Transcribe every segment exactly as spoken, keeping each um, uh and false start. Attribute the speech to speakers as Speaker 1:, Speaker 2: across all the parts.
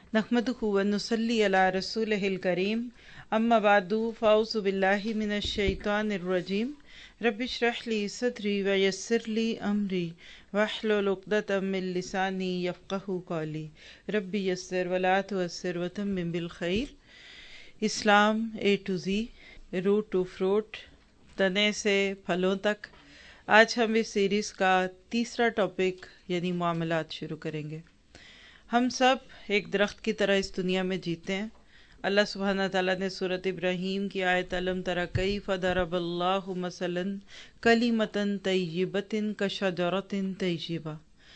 Speaker 1: नहमदुहु व नुसल्ली अला रसूलिहिल करीम अम्मा बादु फ़अऊज़ु बिल्लाहि मिनश शैतानिर रजीम रब्बि इश्रह ली सदरी व यस्सिर ली अमरी वहलुल उक़दतम मिन लिसानी यफ़क़हू क़ौली रब्बि यस्सिर व ला तुअस्सिर व तम्मिम बिल खैर। Islam A to Z, root to fruit, तने से फलों तक। आज हम इस सीरीज़ का तीसरा टॉपिक यानी मामलात शुरू करेंगे। हम सब एक दरख्त की तरह इस दुनिया में जीते हैं। अल्लाह सुब्हाना ताला ने सूरत इब्राहीम की आयत अलम तरा कैफ़ दरबल्लाहु मसलन कलिमतन तय्यिबतिन कशजरतिन तय्यिबा,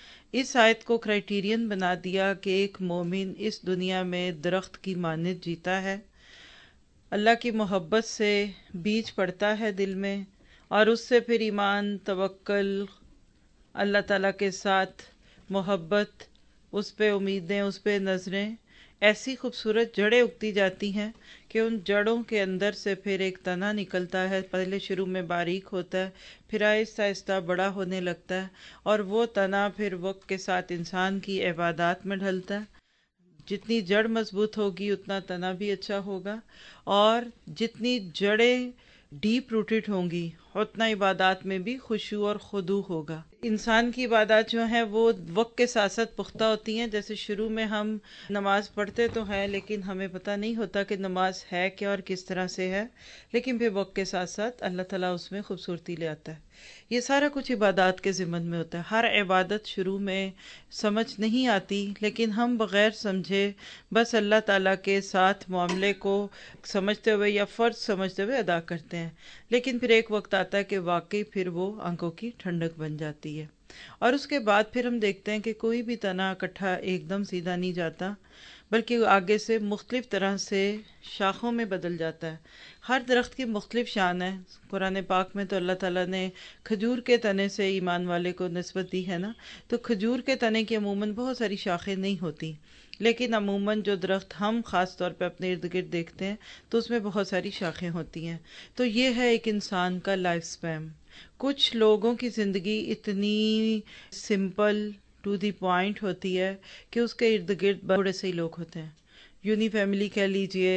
Speaker 1: इस आयत को क्राइटेरियन बना दिया कि एक मोमिन इस दुनिया में दरख्त की मानित जीता है। अल्लाह की मोहब्बत से बीज पड़ता है दिल में और उससे फिर ईमान, तवक्ल, अल्लाह ताला के साथ मोहब्बत, उस पे उम्मीदें, उस पे नज़रें, ऐसी खूबसूरत जड़ें उगती जाती हैं कि उन जड़ों के अंदर से फिर एक तना निकलता है। पहले शुरू में बारीक होता है, फिर आहिस्ता आहिस्ता बड़ा होने लगता है और वो तना फिर वक्त के साथ इंसान की इबादत में ढलता है। जितनी जड़ मजबूत होगी उतना तना भी अच्छा होगा और जितनी जड़ें डीप रूटेड होंगी उतना इबादत में भी खुशू और खुदू होगा। इंसान की इबादत जो है वो वक्त के साथ साथ पुख्ता होती हैं। जैसे शुरू में हम नमाज पढ़ते तो हैं लेकिन हमें पता नहीं होता कि नमाज है क्या और किस तरह से है, लेकिन फिर वक्त के साथ साथ अल्लाह ताला उसमें खूबसूरती ले आता है। ये सारा कुछ इबादत के ज़िम्मन में होता है। हर इबादत शुरू में समझ नहीं आती लेकिन हम बग़ैर समझे बस अल्लाह ताला के साथ मामले को समझते हुए या फ़र्ज समझते हुए अदा करते हैं, लेकिन फिर एक वक्त आता है कि वाकई फिर वो आंखों की ठंडक बन जाती है। और उसके बाद फिर हम देखते हैं कि कोई भी तना इकट्ठा एकदम सीधा नहीं जाता, बल्कि आगे से मुख्तलिफ तरह से शाखों में बदल जाता है। हर दरख्त की मुख्तलिफ शान है। कुरान पाक में तो अल्लाह ताला ने खजूर के तने से ईमान वाले को निस्बत दी है ना, तो खजूर के तने की अमूमन बहुत सारी शाखें नहीं होती, लेकिन अमूमन जो दरख्त हम ख़ास तौर पे अपने इर्द गिर्द देखते हैं तो उसमें बहुत सारी शाखें होती हैं। तो ये है एक इंसान का लाइफ स्पैन। कुछ लोगों की ज़िंदगी इतनी सिंपल टू दी पॉइंट होती है कि उसके इर्द गिर्द बड़े से ही लोग होते हैं। यूनी फैमिली कह लीजिए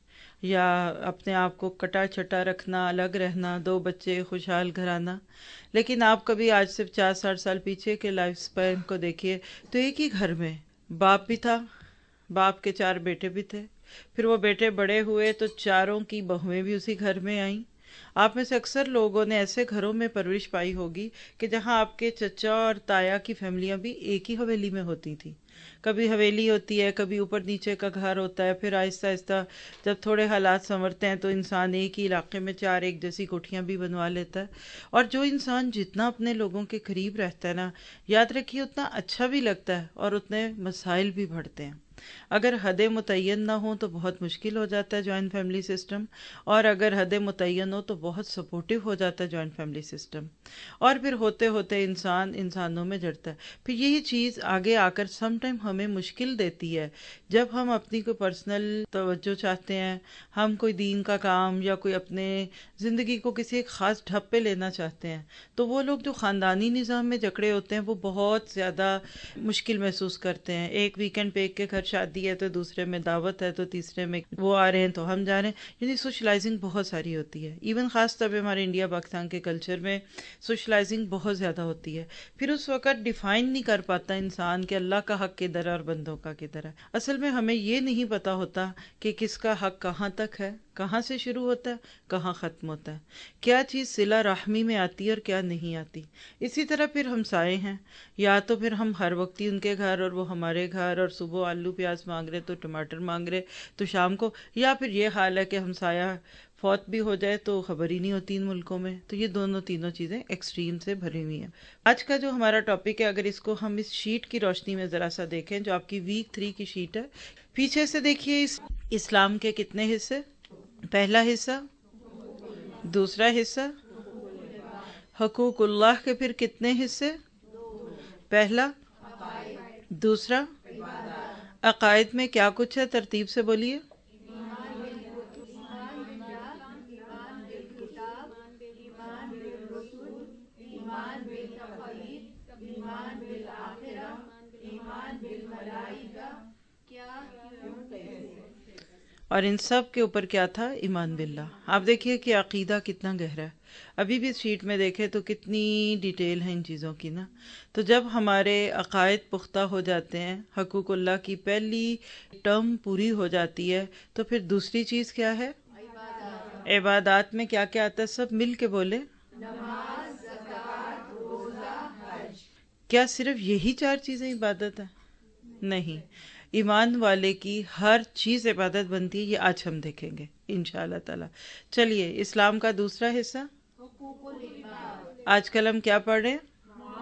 Speaker 1: या अपने आप को कटा चटा रखना, अलग रहना, दो बच्चे, खुशहाल घराना। लेकिन आप कभी आज से पचास साठ साल पीछे के लाइफ स्पैन को देखिए तो एक ही घर में बाप भी था, बाप के चार बेटे भी थे, फिर वो बेटे बड़े हुए तो चारों की बहुएं भी उसी घर में आईं। आप में से अक्सर लोगों ने ऐसे घरों में परवरिश पाई होगी कि जहां आपके चचा और ताया की फैमिलियां भी एक ही हवेली में होती थी। कभी हवेली होती है, कभी ऊपर नीचे का घर होता है, फिर आहिस्ता आहिस्ता जब थोड़े हालात संवरते हैं तो इंसान एक ही इलाके में चार एक जैसी कोठियां भी बनवा लेता है। और जो इंसान जितना अपने लोगों के करीब रहता है ना, याद रखिए उतना अच्छा भी लगता है और उतने मसाइल भी बढ़ते हैं। अगर हदें मुतय्यन ना हो तो बहुत मुश्किल हो जाता है जॉइंट फैमिली सिस्टम, और अगर हदें मुतय्यन हो तो बहुत सपोर्टिव हो जाता है जॉइंट फैमिली सिस्टम। और फिर होते होते इंसान इंसानों में जड़ता है। फिर यही चीज़ आगे आकर सम टाइम हमें मुश्किल देती है जब हम अपनी कोई पर्सनल तवज्जो चाहते हैं, हम कोई दीन का काम या कोई अपने ज़िंदगी को किसी एक ख़ास ढप पे लेना चाहते हैं, तो वो लोग जो ख़ानदानी निज़ाम में जकड़े होते हैं वो बहुत ज़्यादा मुश्किल महसूस करते हैं। एक वीकेंड पे एक के घर शादी है तो दूसरे में दावत है तो तीसरे में वो आ रहे हैं तो हम जा रहे हैं, यानी सोशलाइजिंग बहुत सारी होती है। इवन ख़ास तौर पे हमारे इंडिया पाकिस्तान के कल्चर में सोशलाइजिंग बहुत ज़्यादा होती है। फिर उस वक़्त डिफ़ाइन नहीं कर पाता इंसान कि अल्लाह का हक़ किधर है और बंदों का किधर है। असल में हमें ये नहीं पता होता कि किसका हक़ कहाँ तक है, कहाँ से शुरू होता है, कहाँ ख़त्म होता है, क्या चीज़ सिला रहमी में आती है और क्या नहीं आती। इसी तरह फिर हमसाए हैं, या तो फिर हम हर वक्त ही उनके घर और वो हमारे घर, और सुबह आलू प्याज मांग रहे तो टमाटर मांग रहे तो शाम को, या फिर ये हाल है कि हमसाया फौत भी हो जाए तो खबर ही नहीं होती इन मुल्कों में। तो ये दोनों तीनों चीज़ें एक्सट्रीम से भरी हुई हैं। आज का जो हमारा टॉपिक है, अगर इसको हम इस शीट की रोशनी में ज़रा सा देखें जो आपकी वीक थ्री की शीट है, पीछे से देखिए इस इस्लाम के कितने हिस्से। पहला हिस्सा, दूसरा हिस्सा, हकूकुल्लाह के फिर कितने हिस्से, पहला, दूसरा, अकायद में क्या कुछ है, तरतीब से बोलिए। اور ان سب کے اوپر کیا تھا؟ ایمان باللہ. آپ دیکھیے کہ عقیدہ کتنا گہرا ہے. ابھی بھی شیٹ میں دیکھیں تو کتنی ڈیٹیل ہے ان چیزوں کی نا. تو جب ہمارے عقائد پختہ ہو جاتے ہیں، حقوق اللہ کی پہلی ٹرم پوری ہو جاتی ہے، تو پھر دوسری چیز کیا ہے؟ عبادات میں کیا کیا آتا ہے؟ سب مل کے بولے. کیا صرف یہی چار چیزیں عبادت ہیں؟ نہیں، ایمان والے کی ہر چیز عبادت بنتی ہے. یہ آج ہم دیکھیں گے انشاءاللہ تعالی. چلیے، اسلام کا دوسرا حصہ آج کل ہم کیا پڑھ رہے ہیں؟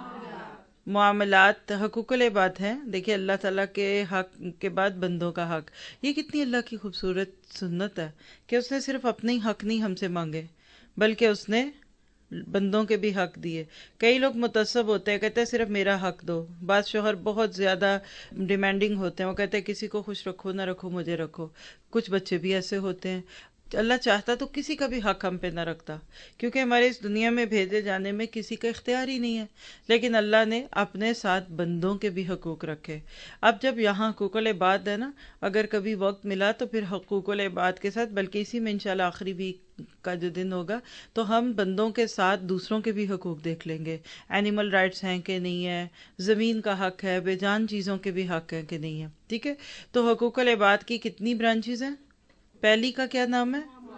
Speaker 1: معاملات. حقوق العباد ہیں. دیکھیے، اللہ تعالیٰ کے حق کے بعد بندوں کا حق. یہ کتنی اللہ کی خوبصورت سنت ہے کہ اس نے صرف اپنے ہی حق نہیں ہم سے مانگے، بلکہ اس نے بندوں کے بھی حق دیے. کئی لوگ متعصب ہوتے ہیں، کہتے ہیں صرف میرا حق دو. بعض شوہر بہت زیادہ ڈیمانڈنگ ہوتے ہیں، وہ کہتے ہیں کسی کو خوش رکھو نہ رکھو مجھے رکھو. کچھ بچے بھی ایسے ہوتے ہیں. اللہ چاہتا تو کسی کا بھی حق ہم پہ نہ رکھتا، کیونکہ ہمارے اس دنیا میں بھیجے جانے میں کسی کا اختیار ہی نہیں ہے. لیکن اللہ نے اپنے ساتھ بندوں کے بھی حقوق رکھے. اب جب یہاں حقوق العباد ہے نا، اگر کبھی وقت ملا تو پھر حقوق العباد کے ساتھ، بلکہ اسی میں انشاءاللہ آخری ویک کا جو دن ہوگا تو ہم بندوں کے ساتھ دوسروں کے بھی حقوق دیکھ لیں گے. اینیمل رائٹس ہیں کہ نہیں ہے، زمین کا حق ہے، بے جان چیزوں کے بھی حق ہیں کہ نہیں ہے. ٹھیک ہے. تو حقوق العباد کی کتنی برانچز ہیں؟ پہلی کا کیا نام ہے؟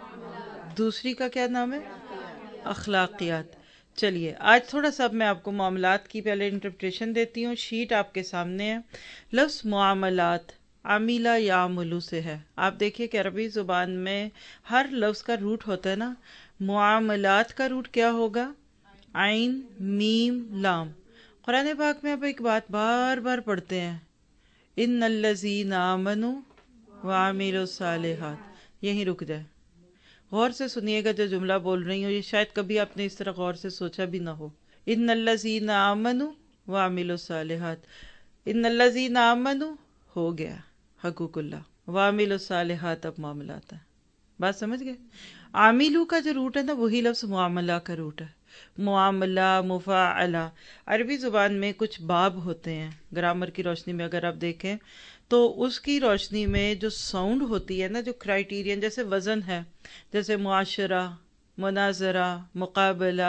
Speaker 1: دوسری کا کیا نام ہے؟ اخلاقیات. چلیے، آج تھوڑا سا میں آپ کو معاملات کی پہلے انٹرپریٹیشن دیتی ہوں. شیٹ آپ کے سامنے ہے. لفظ معاملات عمیلہ یعملو سے ہے. آپ دیکھیے کہ عربی زبان میں ہر لفظ کا روٹ ہوتا ہے نا. معاملات کا روٹ کیا ہوگا؟ عین میم لام. قرآن پاک میں آپ ایک بات بار بار پڑھتے ہیں، ان الذین آمنوا وعملوا الصالحات. یہیں رک جائے. غور سے سنیے گا جو جملہ بول رہی ہوں، یہ شاید کبھی آپ نے اس طرح غور سے سوچا بھی نہ ہو. ان الذین آمنوا وعملوا الصالحات. ان الذین آمنوا ہو گیا حقوق اللہ، وعملوا الصالحات اب معاملات ہے. بات سمجھ گئے؟ عاملو کا جو روٹ ہے نا، وہی لفظ معاملہ کا روٹ ہے. معاملہ، مفاعلہ. عربی زبان میں کچھ باب ہوتے ہیں، گرامر کی روشنی میں اگر آپ دیکھیں تو اس کی روشنی میں جو ساؤنڈ ہوتی ہے نا، جو کرائیٹیرین، جیسے وزن ہے، جیسے معاشرہ، مناظرہ، مقابلہ،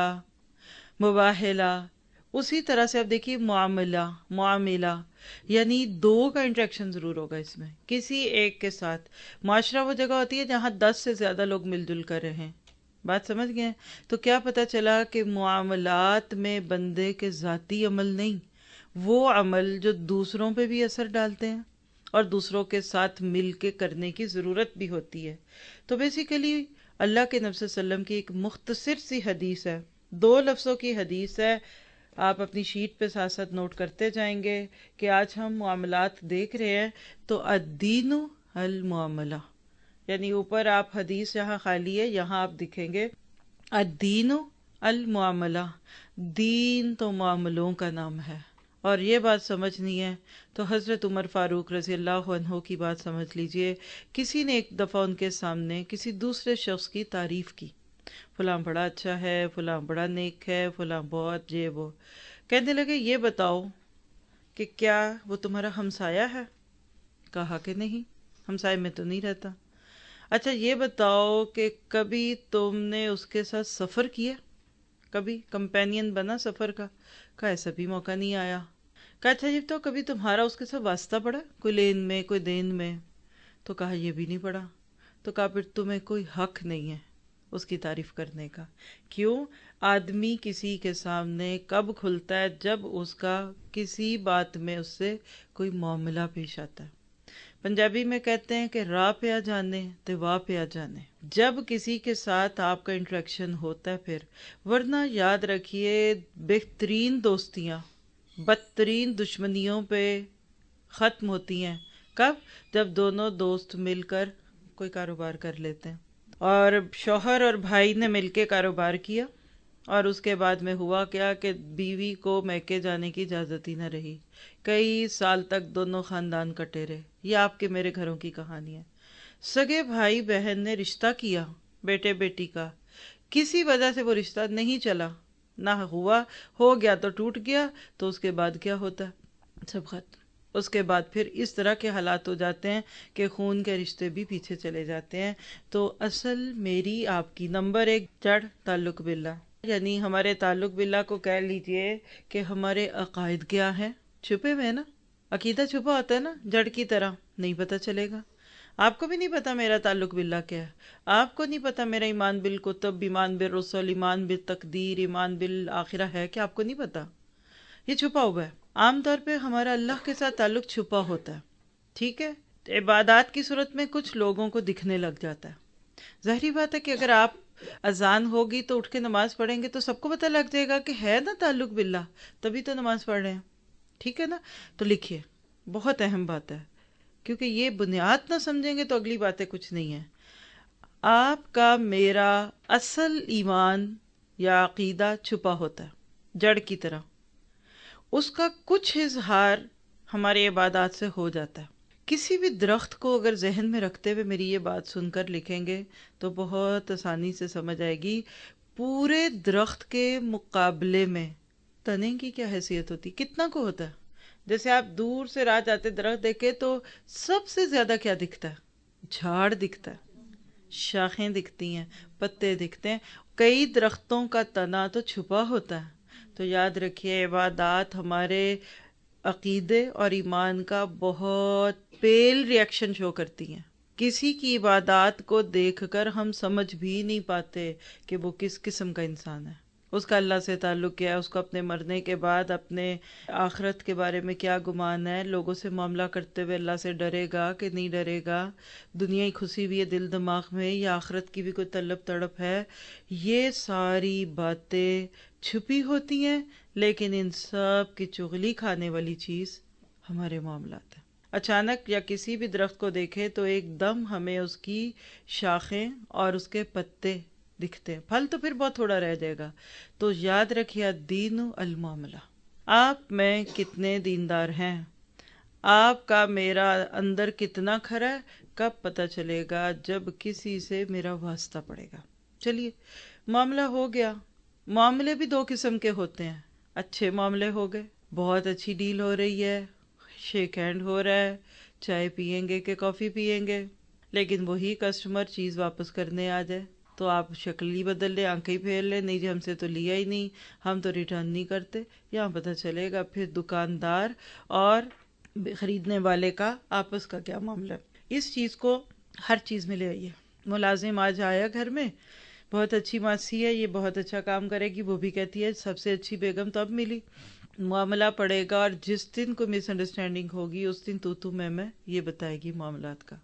Speaker 1: مباہلہ، اسی طرح سے آپ دیکھیے معاملہ، معاملہ، یعنی دو کا انٹریکشن ضرور ہوگا اس میں کسی ایک کے ساتھ. معاشرہ وہ جگہ ہوتی ہے جہاں دس سے زیادہ لوگ مل جل کر رہیں. بات سمجھ گئے؟ تو کیا پتہ چلا کہ معاملات میں بندے کے ذاتی عمل نہیں، وہ عمل جو دوسروں پہ بھی اثر ڈالتے ہیں اور دوسروں کے ساتھ مل کے کرنے کی ضرورت بھی ہوتی ہے. تو بیسیکلی اللہ کے نبی صلی اللہ علیہ وسلم کی ایک مختصر سی حدیث ہے، دو لفظوں کی حدیث ہے. آپ اپنی شیٹ پہ ساتھ ساتھ نوٹ کرتے جائیں گے کہ آج ہم معاملات دیکھ رہے ہیں. تو الدین المعاملہ، یعنی اوپر آپ حدیث جہاں خالی ہے یہاں آپ دکھیں گے الدین المعاملہ. دین تو معاملوں کا نام ہے. اور یہ بات سمجھنی ہے تو حضرت عمر فاروق رضی اللہ عنہ کی بات سمجھ لیجئے. کسی نے ایک دفعہ ان کے سامنے کسی دوسرے شخص کی تعریف کی، فلاں بڑا اچھا ہے، فلاں بڑا نیک ہے، فلاں بہت یہ وہ. کہنے لگے یہ بتاؤ کہ کیا وہ تمہارا ہمسایہ ہے؟ کہا کہ نہیں، ہمسائے میں تو نہیں رہتا. اچھا یہ بتاؤ کہ کبھی تم نے اس کے ساتھ سفر کیا، کبھی کمپینین بنا سفر کا؟ کہا ایسا بھی موقع نہیں آیا. کہا اچھا یہ تو کبھی تمہارا اس کے ساتھ واسطہ پڑا کوئی لین میں، کوئی دین میں؟ تو کہا یہ بھی نہیں پڑا. تو کہا پھر تمہیں کوئی حق نہیں ہے اس کی تعریف کرنے کا. کیوں؟ آدمی کسی کے سامنے کب کھلتا ہے؟ جب اس کا کسی بات میں اس سے کوئی معاملہ پیش آتا ہے. پنجابی میں کہتے ہیں کہ راہ پہ آ جانے تے واہ پہ آ جانے. جب کسی کے ساتھ آپ کا انٹریکشن ہوتا ہے پھر، ورنہ یاد رکھیے بہترین دوستیاں بدترین دشمنیوں پہ ختم ہوتی ہیں. کب؟ جب دونوں دوست مل کر کوئی کاروبار کر لیتے ہیں. اور شوہر اور بھائی نے مل کے کاروبار کیا اور اس کے بعد میں ہوا کیا کہ بیوی کو میکے جانے کی اجازت ہی نہ رہی. کئی سال تک دونوں خاندان کٹے رہے. یہ آپ کے میرے گھروں کی کہانی ہے. سگے بھائی بہن نے رشتہ کیا بیٹے بیٹی کا، کسی وجہ سے وہ رشتہ نہیں چلا، نہ ہوا، ہو گیا تو ٹوٹ گیا. تو اس کے بعد کیا ہوتا ہے؟ سب ختم. اس کے بعد پھر اس طرح کے حالات ہو جاتے ہیں کہ خون کے رشتے بھی پیچھے چلے جاتے ہیں. تو اصل میری آپ کی نمبر ایک جڑ تعلق باللہ، یعنی ہمارے تعلق باللہ کو کہہ لیجئے کہ ہمارے عقائد کیا ہیں. چھپے ہوئے ہیں نا، عقیدہ چھپا ہوتا ہے نا، جڑ کی طرح نہیں پتہ چلے گا. آپ کو بھی نہیں پتا میرا تعلق باللہ کیا ہے، آپ کو نہیں پتا میرا ایمان بالکتب، ایمان بالرسل، ایمان بالتقدیر، ایمان بالآخرہ ہے کہ آپ کو نہیں پتا. یہ چھپا ہوا ہے. عام طور پہ ہمارا اللہ کے ساتھ تعلق چھپا ہوتا ہے، ٹھیک ہے. عبادات کی صورت میں کچھ لوگوں کو دکھنے لگ جاتا ہے. ظاہری بات ہے کہ اگر آپ اذان ہوگی تو اٹھ کے نماز پڑھیں گے تو سب کو پتہ لگ جائے گا کہ ہے نا تعلق باللہ، تبھی تو نماز پڑھ رہے ہیں، ٹھیک ہے نا. تو لکھیے، بہت اہم بات ہے، کیونکہ یہ بنیاد نہ سمجھیں گے تو اگلی باتیں کچھ نہیں ہیں. آپ کا میرا اصل ایمان یا عقیدہ چھپا ہوتا ہے جڑ کی طرح. اس کا کچھ اظہار ہماری عبادات سے ہو جاتا ہے. کسی بھی درخت کو اگر ذہن میں رکھتے ہوئے میری یہ بات سن کر لکھیں گے تو بہت آسانی سے سمجھ آئے گی. پورے درخت کے مقابلے میں تنے کی کیا حیثیت ہوتی، کتنا کو ہوتا ہے. جیسے آپ دور سے راہ جاتے درخت دیکھے تو سب سے زیادہ کیا دکھتا ہے؟ جھاڑ دکھتا ہے، شاخیں دکھتی ہیں، پتے دکھتے ہیں. کئی درختوں کا تنا تو چھپا ہوتا ہے. تو یاد رکھیے، عبادات ہمارے عقیدے اور ایمان کا بہت پیل ریاکشن شو کرتی ہیں. کسی کی عبادات کو دیکھ کر ہم سمجھ بھی نہیں پاتے کہ وہ کس قسم کا انسان ہے، اس کا اللہ سے تعلق کیا ہے، اس کو اپنے مرنے کے بعد اپنے آخرت کے بارے میں کیا گمان ہے، لوگوں سے معاملہ کرتے ہوئے اللہ سے ڈرے گا کہ نہیں ڈرے گا، دنیا ہی خوشی بھی ہے دل دماغ میں یا آخرت کی بھی کوئی طلب تڑپ ہے. یہ ساری باتیں چھپی ہوتی ہیں، لیکن ان سب کی چغلی کھانے والی چیز ہمارے معاملات ہیں. اچانک یا کسی بھی درخت کو دیکھے تو ایک دم ہمیں اس کی شاخیں اور اس کے پتے دکھتے ہیں، پھل تو پھر بہت تھوڑا رہ جائے گا. تو یاد رکھیے، الدین المعاملہ. آپ میں کتنے دیندار ہیں، آپ کا میرا اندر کتنا کھرا ہے، کب پتہ چلے گا؟ جب کسی سے میرا واسطہ پڑے گا. چلیے، معاملہ ہو گیا. معاملے بھی دو قسم کے ہوتے ہیں. اچھے معاملے ہو گئے، بہت اچھی ڈیل ہو رہی ہے، شیک ہینڈ ہو رہا ہے، چائے پیئیں گے کہ کافی پیئیں گے، لیکن وہی کسٹمر چیز واپس کرنے آ جائے تو آپ شکل ہی بدل لیں، آنکھیں ہی پھیر لیں، نہیں جی ہم سے تو لیا ہی نہیں، ہم تو ریٹرن نہیں کرتے. یہاں پتہ چلے گا پھر دکاندار اور خریدنے والے کا آپس کا کیا معاملہ ہے. اس چیز کو ہر چیز میں لے آئیے. ملازم آج آیا گھر میں، بہت اچھی ماسی ہے، یہ بہت اچھا کام کرے گی، وہ بھی کہتی ہے سب سے اچھی بیگم تو اب ملی. معاملہ پڑے گا اور جس دن کو مس انڈرسٹینڈنگ ہوگی اس دن تو تو میں میں یہ بتائے گی معاملات کا.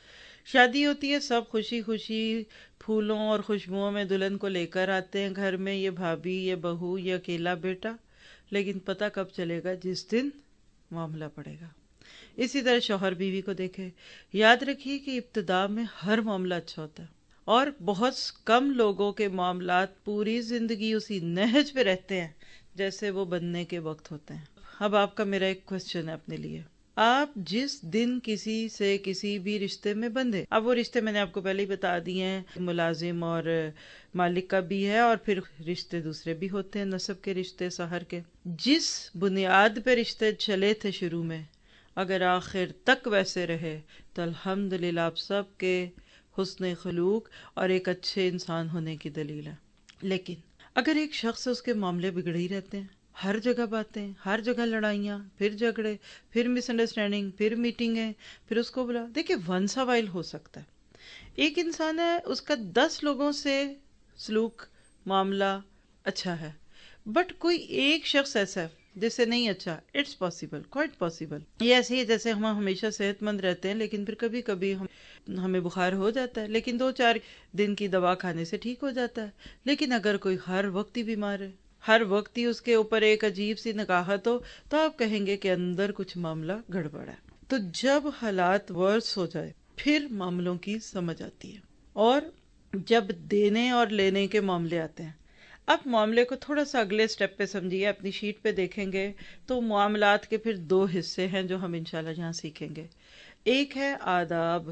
Speaker 1: شادی ہوتی ہے، سب خوشی خوشی پھولوں اور خوشبوؤں میں دلہن کو لے کر آتے ہیں گھر میں، یہ بھابھی، یہ بہو، یہ اکیلا بیٹا، لیکن پتہ کب چلے گا؟ جس دن معاملہ پڑے گا. اسی طرح شوہر بیوی کو دیکھے. یاد رکھیے کہ ابتدا میں ہر معاملہ اچھا ہوتا ہے اور بہت کم لوگوں کے معاملات پوری زندگی اسی نہج پہ رہتے ہیں جیسے وہ بننے کے وقت ہوتے ہیں. اب آپ کا میرا ایک کوسچن ہے اپنے لیے. آپ جس دن کسی سے کسی بھی رشتے میں بندھے، اب وہ رشتے میں نے آپ کو پہلے ہی بتا دیے ہیں، ملازم اور مالک کا بھی ہے اور پھر رشتے دوسرے بھی ہوتے ہیں، نسب کے رشتے، سحر کے. جس بنیاد پہ رشتے چلے تھے شروع میں، اگر آخر تک ویسے رہے تو الحمدللہ آپ سب کے حسن خلوق اور ایک اچھے انسان ہونے کی دلیل ہے. لیکن اگر ایک شخص سے اس کے معاملے بگڑے ہی رہتے ہیں، ہر جگہ باتیں، ہر جگہ لڑائیاں، پھر جھگڑے، پھر مس انڈرسٹینڈنگ، پھر میٹنگیں، پھر اس کو بلا، دیکھیں ونس اے وائل ہو سکتا ہے. ایک انسان ہے، اس کا دس لوگوں سے سلوک معاملہ اچھا ہے، بٹ کوئی ایک شخص ایسا ہے جس سے نہیں اچھا. It's possible, quite possible. یہ ایسے ہی جیسے ہم ہمیشہ صحت مند رہتے ہیں لیکن پھر کبھی کبھی ہم ہمیں بخار ہو جاتا ہے، لیکن دو چار دن کی دوا کھانے سے ٹھیک ہو جاتا ہے. لیکن اگر کوئی ہر وقت ہی بیمار ہے، ہر وقت ہی اس کے اوپر ایک عجیب سی نکاہت ہو، تو آپ کہیں گے کہ اندر کچھ معاملہ گڑبڑ ہے. تو جب حالات ورس ہو جائے پھر معاملوں کی سمجھ آتی ہے، اور جب دینے اور لینے کے معاملے آتے ہیں. اب معاملے کو تھوڑا سا اگلے سٹیپ پہ سمجھیے، اپنی شیٹ پہ دیکھیں گے تو معاملات کے پھر دو حصے ہیں جو ہم انشاءاللہ یہاں سیکھیں گے. ایک ہے آداب،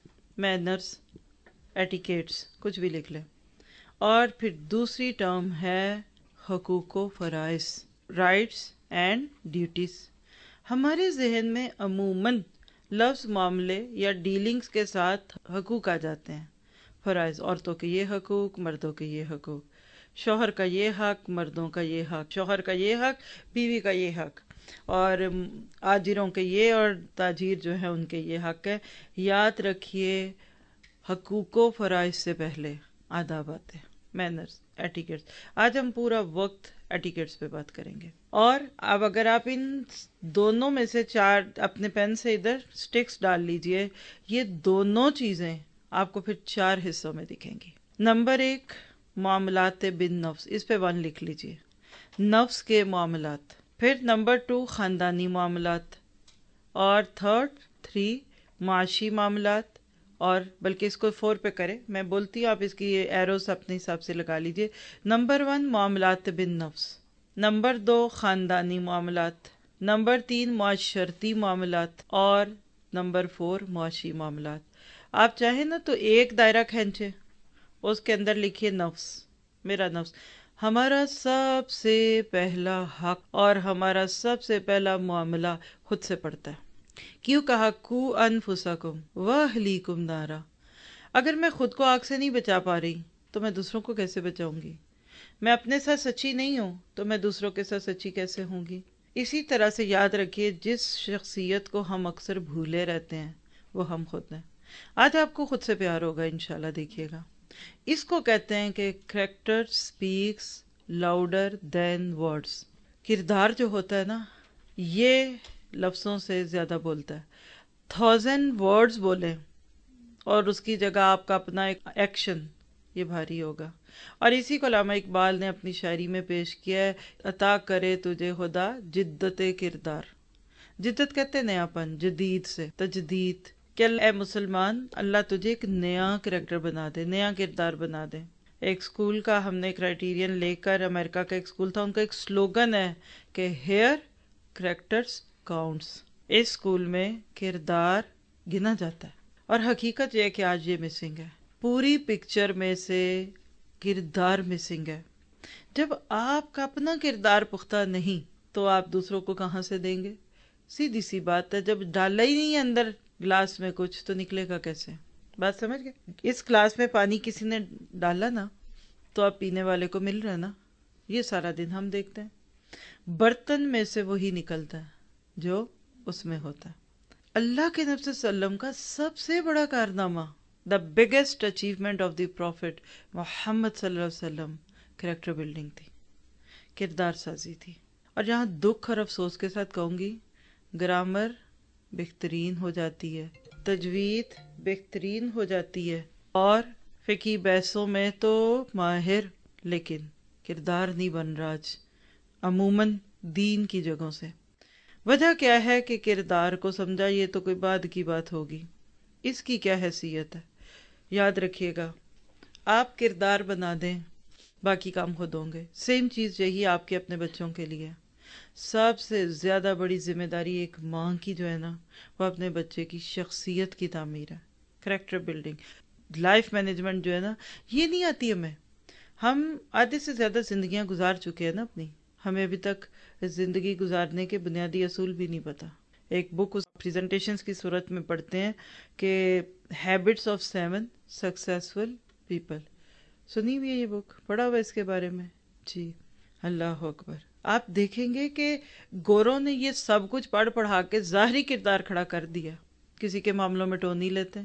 Speaker 1: مینرز، ایٹیکیٹس، کچھ بھی لکھ لیں، اور پھر دوسری ٹرم ہے حقوق و فرائض، رائٹس اینڈ ڈیوٹیز. ہمارے ذہن میں عموماً لفظ معاملے یا ڈیلنگز کے ساتھ حقوق آ جاتے ہیں. فرائض: عورتوں کے یہ حقوق، مردوں کے یہ حقوق، شوہر کا یہ حق، مردوں کا یہ حق، شوہر کا یہ حق، بیوی کا یہ حق، اور آجروں کے یہ، اور تاجر جو ہیں ان کے یہ حق ہے. یاد رکھیے حقوق و فرائض سے پہلے آداب آتے ہیں، مینرز، ایٹیکیٹس. آج ہم پورا وقت ایٹیکیٹس پہ بات کریں گے. اور اب اگر آپ ان دونوں میں سے چار اپنے پین سے ادھر سٹکس ڈال لیجئے، یہ دونوں چیزیں آپ کو پھر چار حصوں میں دکھیں گی. نمبر ایک، معاملات بن نفس، اس پہ ون لکھ لیجئے، نفس کے معاملات. پھر نمبر ٹو، خاندانی معاملات. اور تھرڈ، تھری، معاشی معاملات. اور بلکہ اس کو فور پہ کرے، میں بولتی ہوں آپ اس کی ایروز اپنے حساب سے لگا لیجئے. نمبر ون، معاملات بن نفس. نمبر دو، خاندانی معاملات. نمبر تین، معاشرتی معاملات. اور نمبر فور، معاشی معاملات. آپ چاہیں نا تو ایک دائرہ کھینچے، اس کے اندر لکھیے نفس، میرا نفس. ہمارا سب سے پہلا حق اور ہمارا سب سے پہلا معاملہ خود سے پڑتا ہے. کیوں کہا کو انفسکم واہلیکم نارا؟ اگر میں خود کو آگ سے نہیں بچا پا رہی تو میں دوسروں کو کیسے بچاؤں گی؟ میں اپنے ساتھ سچی نہیں ہوں تو میں دوسروں کے ساتھ سچی کیسے ہوں گی؟ اسی طرح سے یاد رکھیے جس شخصیت کو ہم اکثر بھولے رہتے ہیں وہ ہم خود ہیں. آج آپ کو خود سے پیار ہوگا انشاءاللہ، دیکھیے گا. اس کو کہتے ہیں کہ character speaks louder than words. کردار جو ہوتا ہے نا، یہ لفظوں سے زیادہ بولتا ہے. تھاؤزینڈ ورڈز بولیں اور اس کی جگہ آپ کا اپنا ایک ایکشن، یہ بھاری ہوگا. اور اسی کو علامہ اقبال نے اپنی شاعری میں پیش کیا ہے، عطا کرے تجھے خدا جدت کردار. جدت کہتے ہیں نیا پن، جدید سے تجدید. کہ اے مسلمان، اللہ تجھے ایک نیا کریکٹر بنا دے، نیا کردار بنا دے. ایک سکول کا ہم نے کرائیٹیرین لے کر، امریکہ کا ایک سکول تھا، ان کا ایک سلوگن ہے کہ ہیئر کریکٹرز کاؤنٹس. اس سکول میں کردار گنا جاتا ہے. اور حقیقت یہ ہے کہ آج یہ مسنگ ہے، پوری پکچر میں سے کردار مسنگ ہے. جب آپ کا اپنا کردار پختہ نہیں تو آپ دوسروں کو کہاں سے دیں گے؟ سیدھی سی بات ہے، جب ڈالا ہی نہیں ہے اندر گلاس میں کچھ تو نکلے گا کیسے؟ بات سمجھ گئے؟ اس گلاس میں پانی کسی نے ڈالا نا تو اب پینے والے کو مل رہا ہے نا. یہ سارا دن ہم دیکھتے ہیں، برتن میں سے وہی نکلتا ہے جو اس میں ہوتا ہے. اللہ کے نبی صلی اللہ علیہ وسلم کا سب سے بڑا کارنامہ، the biggest achievement of the prophet Muhammad صلی اللہ علیہ وسلم، کریکٹر بلڈنگ تھی، کردار سازی تھی. اور جہاں دکھ اور افسوس کے ساتھ کہوں گی، گرامر بہترین ہو جاتی ہے، تجوید بہترین ہو جاتی ہے، اور فقہی بحثوں میں تو ماہر، لیکن کردار نہیں بن رہا آج عموماً دین کی جگہوں سے. وجہ کیا ہے کہ کردار کو سمجھا یہ تو کوئی بعد کی بات ہوگی، اس کی کیا حیثیت ہے؟ یاد رکھیے گا، آپ کردار بنا دیں، باقی کام خود ہوں گے. سیم چیز یہی آپ کے اپنے بچوں کے لیے. سب سے زیادہ بڑی ذمہ داری ایک ماں کی جو ہے نا، وہ اپنے بچے کی شخصیت کی تعمیر ہے، کریکٹر بلڈنگ. لائف مینجمنٹ جو ہے نا، یہ نہیں آتی ہمیں. ہم آدھے سے زیادہ زندگیاں گزار چکے ہیں نا اپنی، ہمیں ابھی تک زندگی گزارنے کے بنیادی اصول بھی نہیں پتا. ایک بک اس پریزنٹیشنز کی صورت میں پڑھتے ہیں کہ habits of seven successful people. سنی ہوئی ہے یہ بک؟ پڑھا ہوا اس کے بارے میں؟ جی، اللہ اکبر. آپ دیکھیں گے کہ گوروں نے یہ سب کچھ پڑھ پڑھا کے ظاہری کردار کھڑا کر دیا. کسی کے معاملوں میں ٹون نہیں لیتے،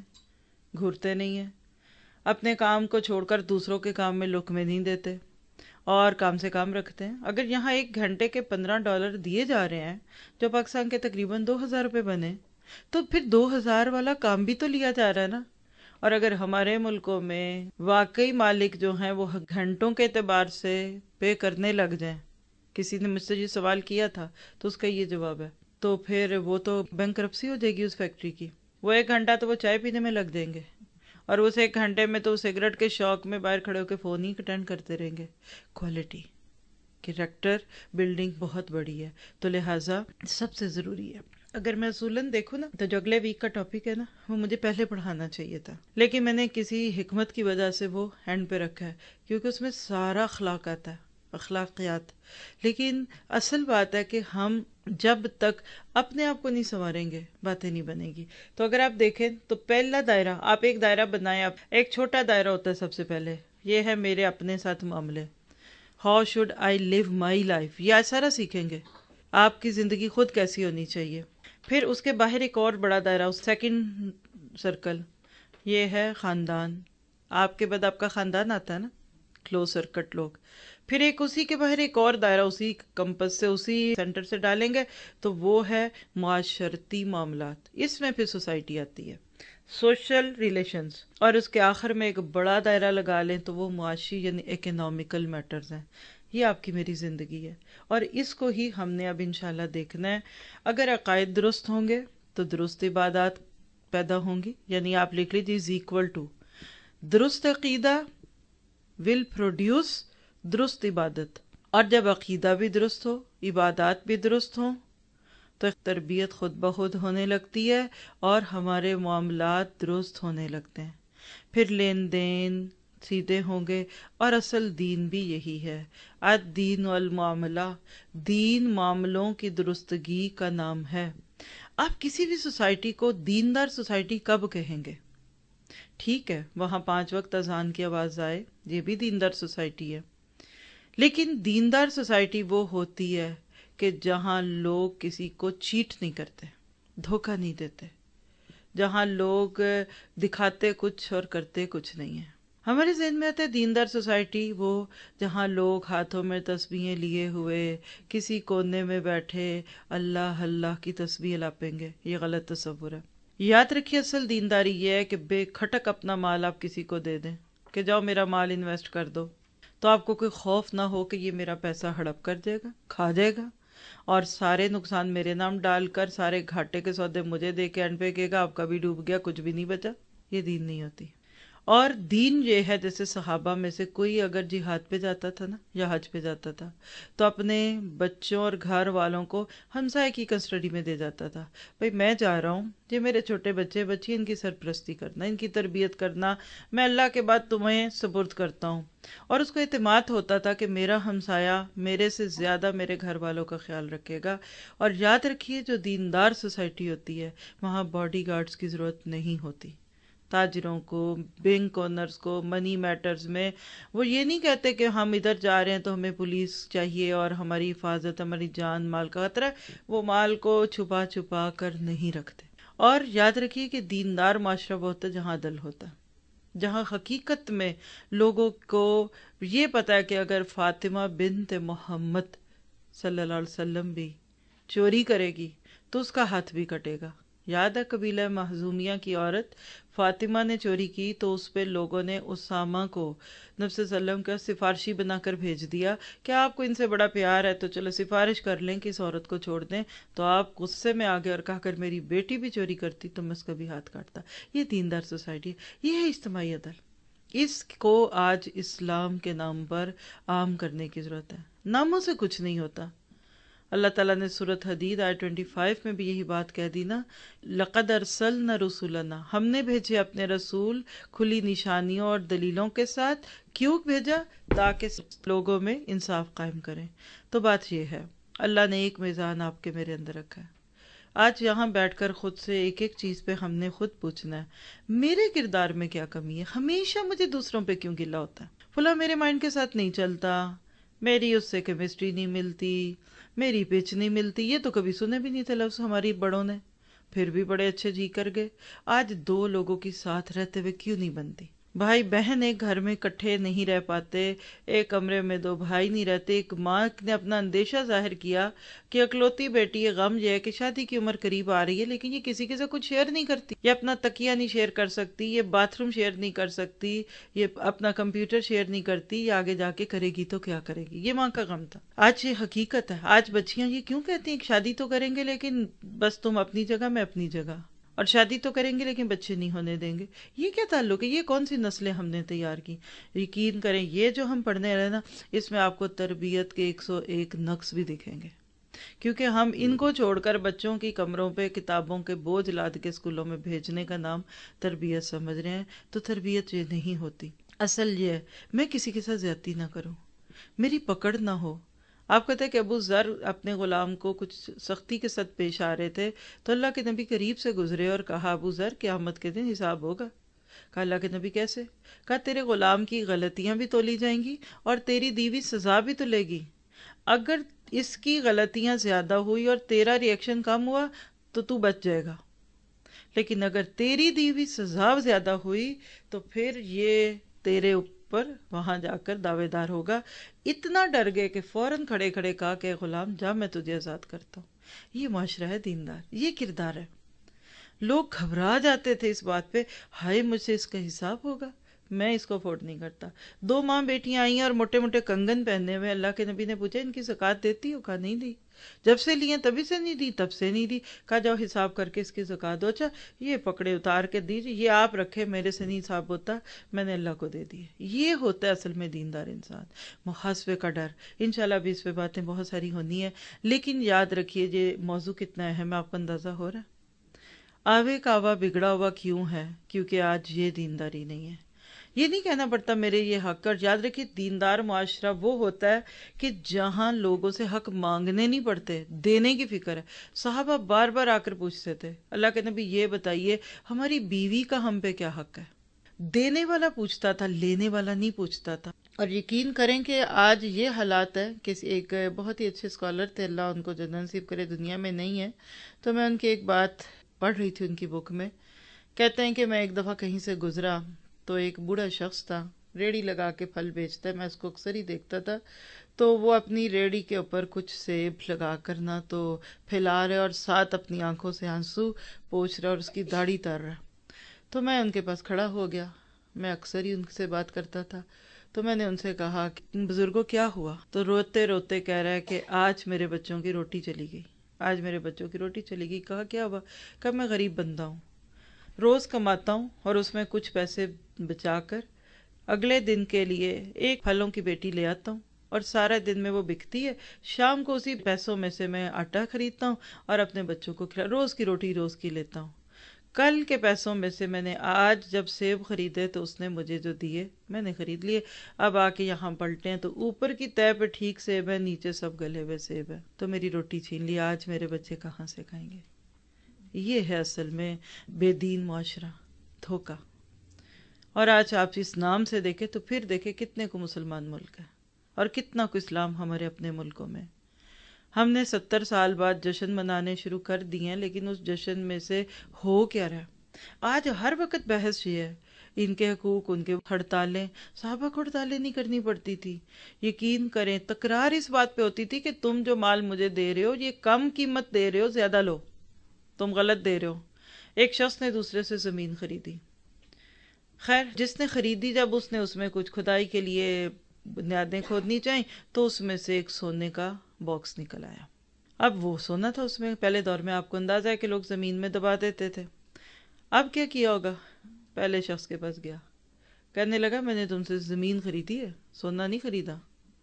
Speaker 1: گھرتے نہیں ہیں، اپنے کام کو چھوڑ کر دوسروں کے کام میں لقمے نہیں دیتے، اور کام سے کام رکھتے ہیں. اگر یہاں ایک گھنٹے کے پندرہ ڈالر دیے جا رہے ہیں جو پاکستان کے تقریباً دو ہزار روپے بنے، تو پھر دو ہزار والا کام بھی تو لیا جا رہا ہے نا. اور اگر ہمارے ملکوں میں واقعی مالک جو ہیں وہ گھنٹوں کے اعتبار سے پے کرنے لگ جائیں، کسی نے مجھ سے یہ سوال کیا تھا تو اس کا یہ جواب ہے، تو پھر وہ تو بینکرپسی ہو جائے گی اس فیکٹری کی. وہ ایک گھنٹہ تو وہ چائے پینے میں لگ دیں گے، اور اس ایک گھنٹے میں تو سگریٹ کے شوق میں باہر کھڑے ہو کے فون ہی اٹینڈ کرتے رہیں گے. کوالٹی کریکٹر بلڈنگ بہت بڑی ہے، تو لہٰذا سب سے ضروری ہے. اگر میں اصولاً دیکھوں نا تو جو اگلے ویک کا ٹاپک ہے نا، وہ مجھے پہلے پڑھانا چاہیے تھا، لیکن میں نے کسی حکمت کی وجہ سے وہ ہینڈ پہ رکھا ہے، کیونکہ اس میں سارا اخلاق آتا ہے. اخلاقیات. لیکن اصل بات ہے کہ ہم جب تک اپنے آپ کو نہیں سنواریں گے باتیں نہیں بنے گی. تو اگر آپ دیکھیں تو پہلا دائرہ، آپ ایک دائرہ بنائیں، آپ ایک چھوٹا دائرہ ہوتا ہے سب سے پہلے، یہ ہے میرے اپنے ساتھ معاملے. How should I live my life, یہ آج سارا سیکھیں گے آپ کی زندگی خود کیسی ہونی چاہیے. پھر اس کے باہر ایک اور بڑا دائرہ، سیکنڈ سرکل، یہ ہے خاندان. آپ کے بعد آپ کا خاندان آتا ہے نا، کلوز سرکٹ لوگ. پھر ایک اسی کے باہر ایک اور دائرہ اسی کمپس سے اسی سینٹر سے ڈالیں گے تو وہ ہے معاشرتی معاملات. اس میں پھر سوسائٹی آتی ہے، سوشل ریلیشنز. اور اس کے آخر میں ایک بڑا دائرہ لگا لیں تو وہ معاشی یعنی اکنامیکل میٹرز ہیں. یہ آپ کی میری زندگی ہے اور اس کو ہی ہم نے اب انشاءاللہ دیکھنا ہے. اگر عقائد درست ہوں گے تو درست عبادات پیدا ہوں گی. یعنی آپ لکھ لیجیے از اکول ٹو درست عقیدہ ول پروڈیوس درست عبادت. اور جب عقیدہ بھی درست ہو، عبادات بھی درست ہوں، تو تربیت خود بخود ہونے لگتی ہے اور ہمارے معاملات درست ہونے لگتے ہیں. پھر لین دین سیدھے ہوں گے. اور اصل دین بھی یہی ہے، الدین والمعاملہ، دین معاملوں کی درستگی کا نام ہے. آپ کسی بھی سوسائٹی کو دیندار سوسائٹی کب کہیں گے؟ ٹھیک ہے وہاں پانچ وقت اذان کی آواز آئے، یہ بھی دیندار سوسائٹی ہے. لیکن دیندار سوسائٹی وہ ہوتی ہے کہ جہاں لوگ کسی کو چیٹ نہیں کرتے، دھوکہ نہیں دیتے، جہاں لوگ دکھاتے کچھ اور کرتے کچھ نہیں ہیں. ہمارے ذہن میں آتا ہے دیندار سوسائٹی وہ جہاں لوگ ہاتھوں میں تسبیحیں لیے ہوئے کسی کونے میں بیٹھے اللہ اللہ کی تسبیح لاپیں گے. یہ غلط تصور ہے. یاد رکھیے اصل دینداری یہ ہے کہ بے کھٹک اپنا مال آپ کسی کو دے دیں کہ جاؤ میرا مال انویسٹ کر دو، تو آپ کو کوئی خوف نہ ہو کہ یہ میرا پیسہ ہڑپ کر جائے گا، کھا جائے گا اور سارے نقصان میرے نام ڈال کر سارے گھاٹے کے سودے مجھے دے کے اینڈ پہ کہے گا آپ کا بھی ڈوب گیا کچھ بھی نہیں بچا. یہ دین نہیں ہوتی. اور دین یہ ہے جیسے صحابہ میں سے کوئی اگر جہاد پہ جاتا تھا نا یا حج پہ جاتا تھا تو اپنے بچوں اور گھر والوں کو ہمسائے کی کسٹڈی میں دے جاتا تھا. بھئی میں جا رہا ہوں، یہ میرے چھوٹے بچے بچی، ان کی سرپرستی کرنا، ان کی تربیت کرنا میں اللہ کے بعد تمہیں سپرد کرتا ہوں. اور اس کو اعتماد ہوتا تھا کہ میرا ہمسایہ میرے سے زیادہ میرے گھر والوں کا خیال رکھے گا. اور یاد رکھیے جو دیندار سوسائٹی ہوتی ہے وہاں باڈی گارڈز کی ضرورت نہیں ہوتی. تاجروں کو، بینک اونرز کو، منی میٹرز میں وہ یہ نہیں کہتے کہ ہم ادھر جا رہے ہیں تو ہمیں پولیس چاہیے اور ہماری حفاظت، ہماری جان مال کا خطرہ ہے. وہ مال کو چھپا چھپا کر نہیں رکھتے. اور یاد رکھیے کہ دیندار معاشرہ وہ ہوتا ہے جہاں عدل ہوتا ہے، جہاں حقیقت میں لوگوں کو یہ پتا ہے کہ اگر فاطمہ بنت محمد صلی اللہ علیہ وسلم بھی چوری کرے گی تو اس کا ہاتھ بھی کٹے گا. یاد ہے قبیلہ مخزومیہ کی عورت فاطمہ نے چوری کی تو اس پہ لوگوں نے اسامہ کو نبی صلی اللہ علیہ وسلم کا سفارشی بنا کر بھیج دیا کہ آپ کو ان سے بڑا پیار ہے تو چلو سفارش کر لیں کہ اس عورت کو چھوڑ دیں. تو آپ غصے میں آگے اور کہا اگر میری بیٹی بھی چوری کرتی تو میں اس کا بھی ہاتھ کاٹتا. یہ دیندار سوسائٹی، یہ ہے اجتماعی عدل. اس کو آج اسلام کے نام پر عام کرنے کی ضرورت ہے. ناموں سے کچھ نہیں ہوتا. اللہ تعالیٰ نے سورۃ حدید آیت پچیس میں بھی یہی بات کہہ دی نا، لَقَدْ أَرْسَلْنَا رُسُلَنَا، ہم نے بھیجے اپنے رسول کھلی نشانیوں اور دلیلوں کے ساتھ. کیوں بھیجا؟ تاکہ لوگوں میں انصاف قائم کریں. تو بات یہ ہے اللہ نے ایک میزان آپ کے میرے اندر رکھا ہے. آج یہاں بیٹھ کر خود سے ایک ایک چیز پہ ہم نے خود پوچھنا ہے میرے کردار میں کیا کمی ہے. ہمیشہ مجھے دوسروں پہ کیوں گلا ہوتا ہے؟ فلاں میرے مائنڈ کے ساتھ نہیں چلتا، میری اس سے کیمسٹری نہیں ملتی، میری پچ نہیں ملتی. یہ تو کبھی سنے بھی نہیں تھے لفظ ہماری بڑوں نے، پھر بھی بڑے اچھے جی کر گئے. آج دو لوگوں کی ساتھ رہتے ہوئے کیوں نہیں بنتی؟ بھائی بہن ایک گھر میں اکٹھے نہیں رہ پاتے، ایک کمرے میں دو بھائی نہیں رہتے. ایک ماں نے اپنا اندیشہ ظاہر کیا کہ اکلوتی بیٹی ہے، غم یہ ہے کہ شادی کی عمر قریب آ رہی ہے لیکن یہ کسی کے ساتھ کچھ شیئر نہیں کرتی. یہ اپنا تکیہ نہیں شیئر کر سکتی، یہ باتھ روم شیئر نہیں کر سکتی، یہ اپنا کمپیوٹر شیئر نہیں کرتی. یہ آگے جا کے کرے گی تو کیا کرے گی؟ یہ ماں کا غم تھا. آج یہ حقیقت ہے. آج بچیاں یہ کیوں کہتی ہیں کہ شادی تو کریں گے لیکن بس تم اپنی جگہ میں اپنی جگہ، اور شادی تو کریں گے لیکن بچے نہیں ہونے دیں گے. یہ کیا تعلق ہے؟ یہ کون سی نسلیں ہم نے تیار کی؟ یقین کریں یہ جو ہم پڑھنے رہے نا اس میں آپ کو تربیت کے ایک سو ایک نقص بھی دکھیں گے، کیونکہ ہم ان کو چھوڑ کر بچوں کی کمروں پہ کتابوں کے بوجھ لاد کے اسکولوں میں بھیجنے کا نام تربیت سمجھ رہے ہیں. تو تربیت یہ نہیں ہوتی. اصل یہ ہے میں کسی کے ساتھ زیادتی نہ کروں، میری پکڑ نہ ہو. آپ کہتے ہیں کہ ابو ذر اپنے غلام کو کچھ سختی کے ساتھ پیش آ رہے تھے تو اللہ کے نبی قریب سے گزرے اور کہا ابو ذر قیامت کے دن حساب ہوگا. کہا اللہ کے نبی کیسے؟ کہا تیرے غلام کی غلطیاں بھی تولی جائیں گی اور تیری دیوی سزا بھی تو لے گی. اگر اس کی غلطیاں زیادہ ہوئی اور تیرا ریئیکشن کم ہوا تو تو بچ جائے گا، لیکن اگر تیری دیوی سزا زیادہ ہوئی تو پھر یہ تیرے اوپر وہاں جا کر دعوے دار ہوگا. اتنا ڈر گئے کہ فوراً کھڑے کھڑے کہا کہ غلام جا میں تجھے آزاد کرتا ہوں. یہ معاشرہ ہے دیندار، یہ کردار ہے. لوگ گھبرا جاتے تھے اس بات پہ، ہائے مجھ سے اس کا حساب ہوگا، میں اس کو افورڈ نہیں کرتا. دو ماں بیٹیاں آئی ہیں اور موٹے موٹے کنگن پہنے ہوئے. اللہ کے نبی نے پوچھا ان کی زکوٰۃ دیتی ہو؟ کہا نہیں دی. جب سے لیے تبھی سے نہیں دی؟ تب سے نہیں دی. کہا جاؤ حساب کر کے اس کی زکوٰۃ دو. اچھا یہ پکڑے اتار کے دیجیے، یہ آپ رکھے، میرے سے نہیں حساب ہوتا، میں نے اللہ کو دے دیے. یہ ہوتا ہے اصل میں دیندار انسان، محاسبے کا ڈر. انشاءاللہ ابھی اس پہ باتیں بہت ساری ہونی ہیں، لیکن یاد رکھیے یہ موضوع کتنا اہم ہے آپ کو اندازہ ہو رہا ہے. آوے کعوہ بگڑا ہوا کیوں ہے؟ کیونکہ آج یہ دینداری نہیں ہے. یہ نہیں کہنا پڑتا میرے یہ حق. اور یاد رکھیے دیندار معاشرہ وہ ہوتا ہے کہ جہاں لوگوں سے حق مانگنے نہیں پڑتے، دینے کی فکر ہے. صحابہ بار بار آ کر پوچھتے تھے اللہ کے نبی یہ بتائیے ہماری بیوی کا ہم پہ کیا حق ہے. دینے والا پوچھتا تھا، لینے والا نہیں پوچھتا تھا. اور یقین کریں کہ آج یہ حالات ہے کہ ایک بہت ہی اچھے اسکالر تھے، اللہ ان کو جنت نصیب کرے، دنیا میں نہیں ہے، تو میں ان کی ایک بات پڑھ رہی تھی ان کی بک میں. کہتے ہیں کہ میں ایک دفعہ کہیں سے گزرا تو ایک بوڑھا شخص تھا، ریڑھی لگا کے پھل بیچتا ہے، میں اس کو اکثر ہی دیکھتا تھا. تو وہ اپنی ریڑھی کے اوپر کچھ سیب لگا کر نہ تو پھیلا رہے اور ساتھ اپنی آنکھوں سے آنسو پوچھ رہا اور اس کی داڑھی تار رہا. تو میں ان کے پاس کھڑا ہو گیا، میں اکثر ہی ان سے بات کرتا تھا. تو میں نے ان سے کہا کہ بزرگوں کیا ہوا؟ تو روتے روتے کہہ رہا ہے کہ آج میرے بچوں کی روٹی چلی گئی، آج میرے بچوں کی روٹی چلی گئی. کہا کیا ہوا؟ کہا میں غریب بندہ ہوں، روز کماتا ہوں اور اس میں کچھ پیسے بچا کر اگلے دن کے لیے ایک پھلوں کی بیٹی لے آتا ہوں اور سارا دن میں وہ بکتی ہے، شام کو اسی پیسوں میں سے میں آٹا خریدتا ہوں اور اپنے بچوں کو کھلا، روز کی روٹی روز کی لیتا ہوں. کل کے پیسوں میں سے میں نے آج جب سیب خریدے تو اس نے مجھے جو دیے میں نے خرید لیے. اب آ کے یہاں پلٹے ہیں تو اوپر کی تہہ پہ ٹھیک سیب ہے، نیچے سب گلے ہوئے سیب ہے، تو میری روٹی چھین لی. آج میرے بچے کہاں سے کھائیں گے؟ یہ ہے اصل میں بے دین معاشرہ، دھوکہ. اور آج آپ اس نام سے دیکھیں تو پھر دیکھیں کتنے کو مسلمان ملک ہے اور کتنا کو اسلام ہمارے اپنے ملکوں میں. ہم نے ستر سال بعد جشن منانے شروع کر دیے ہیں، لیکن اس جشن میں سے ہو کیا رہا؟ آج ہر وقت بحث یہ ہے، ان کے حقوق، ان کے ہڑتالیں. صحابہ کو ہڑتالیں نہیں کرنی پڑتی تھی. یقین کریں تکرار اس بات پہ ہوتی تھی کہ تم جو مال مجھے دے رہے ہو یہ کم قیمت دے رہے ہو، زیادہ لو، تم غلط دے رہے ہو. ایک شخص نے دوسرے سے زمین خریدی، خیر جس نے خریدی جب اس نے اس میں کچھ کھدائی کے لیے بنیادیں کھودنی چاہیں تو اس میں سے ایک سونے کا باکس نکل آیا. اب وہ سونا تھا اس میں، پہلے دور میں آپ کو اندازہ ہے کہ لوگ زمین میں دبا دیتے تھے. اب کیا کیا ہوگا؟ پہلے شخص کے پاس گیا، کہنے لگا میں نے تم سے زمین خریدی ہے، سونا نہیں خریدا،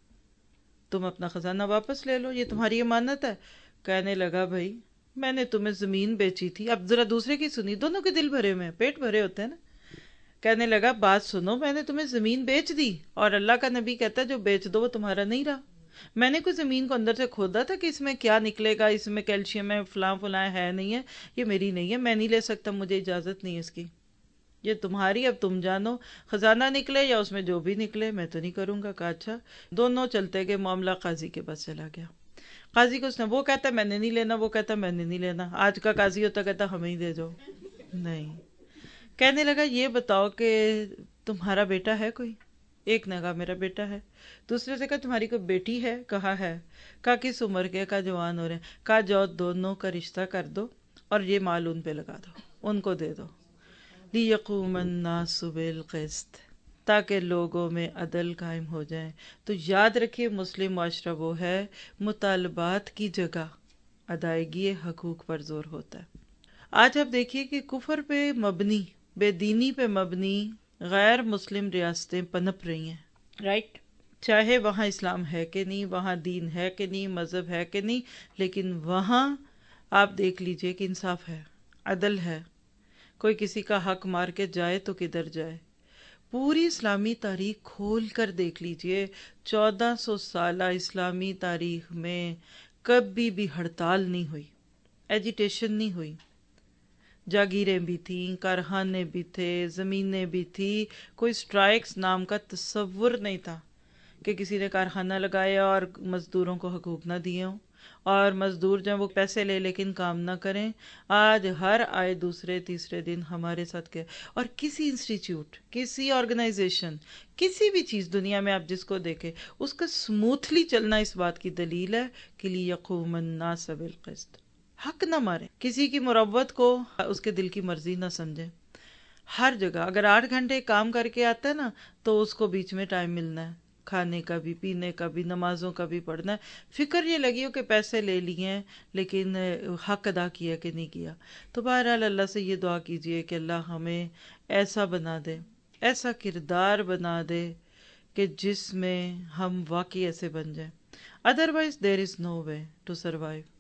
Speaker 1: تم اپنا خزانہ واپس لے لو، یہ تمہاری امانت ہے. کہنے لگا بھائی میں نے تمہیں زمین بیچی تھی. اب ذرا دوسرے کی سنی، دونوں کے دل بھرے ہوئے، پیٹ بھرے ہوتے ہیں نا. کہنے لگا بات سنو، میں نے تمہیں زمین بیچ دی اور اللہ کا نبی کہتا ہے جو بیچ دو وہ تمہارا نہیں رہا. میں نے کوئی زمین کو اندر سے کھودا تھا کہ اس میں کیا نکلے گا، اس میں کیلشیم ہے، فلاں فلاں ہے، نہیں ہے، یہ میری نہیں ہے، میں نہیں لے سکتا، مجھے اجازت نہیں ہے اس کی، یہ تمہاری، اب تم جانو، خزانہ نکلے یا اس میں جو بھی نکلے میں تو نہیں کروں گا. کہا اچھا. دونوں چلتے گئے، معاملہ قاضی کے پاس چلا گیا. قاضی کو اس نے، وہ کہتا ہے میں نے نہیں لینا، وہ کہتا ہے میں نے نہیں لینا. آج کا قاضی ہوتا کہتا ہمیں ہی دے دو. نہیں. کہنے لگا یہ بتاؤ کہ تمہارا بیٹا ہے کوئی؟ ایک نے کہا میرا بیٹا ہے. دوسرے سے کہا تمہاری کوئی بیٹی ہے؟ کہا ہے. کہا کس عمر کے؟ کہا جوان ہو رہے ہیں. کہا جاؤ دونوں کا رشتہ کر دو اور یہ مال ان پہ لگا دو، ان کو دے دو. لِيَقُومَ النَّاسُ بِالْقِسْطِ، تاکہ لوگوں میں عدل قائم ہو جائے. تو یاد رکھیے مسلم معاشرہ وہ ہے مطالبات کی جگہ ادائیگی حقوق پر زور ہوتا ہے. آج آپ دیکھیے کہ کفر پہ مبنی، بے دینی پہ مبنی غیر مسلم ریاستیں پنپ رہی ہیں، رائٹ؟ چاہے وہاں اسلام ہے کہ نہیں، وہاں دین ہے کہ نہیں، مذہب ہے کہ نہیں، لیکن وہاں آپ دیکھ لیجئے کہ انصاف ہے، عدل ہے. کوئی کسی کا حق مار کے جائے تو کدھر جائے، پوری اسلامی تاریخ کھول کر دیکھ لیجئے، چودہ سو سالہ اسلامی تاریخ میں کبھی بھی ہڑتال نہیں ہوئی، ایجیٹیشن نہیں ہوئی. جاگیریں بھی تھیں، کارخانے بھی تھے، زمینیں بھی تھی. کوئی سٹرائکس نام کا تصور نہیں تھا کہ کسی نے کارخانہ لگایا اور مزدوروں کو حقوق نہ دیے ہوں، اور مزدور جب وہ پیسے لے لیکن کام نہ کریں. آج ہر آئے دوسرے تیسرے دن ہمارے ساتھ کیا، اور کسی انسٹیٹیوٹ، کسی آرگنائزیشن، کسی بھی چیز دنیا میں آپ جس کو دیکھیں، اس کا سموتھلی چلنا اس بات کی دلیل ہے کہ لِیَقُومَ النَّاسَ بِالْقِسْطِ. حق نہ ماریں، کسی کی مروت کو اس کے دل کی مرضی نہ سمجھیں. ہر جگہ اگر آٹھ گھنٹے کام کر کے آتا ہے نا تو اس کو بیچ میں ٹائم ملنا ہے، کھانے کا بھی، پینے کا بھی، نمازوں کا بھی پڑھنا ہے. فکر یہ لگی ہو کہ پیسے لے لیے ہیں لیکن حق ادا کیا کہ نہیں کیا. تو بہرحال اللہ سے یہ دعا کیجئے کہ اللہ ہمیں ایسا بنا دے، ایسا کردار بنا دے کہ جس میں ہم واقعی ایسے بن جائیں. Otherwise there is no way to survive.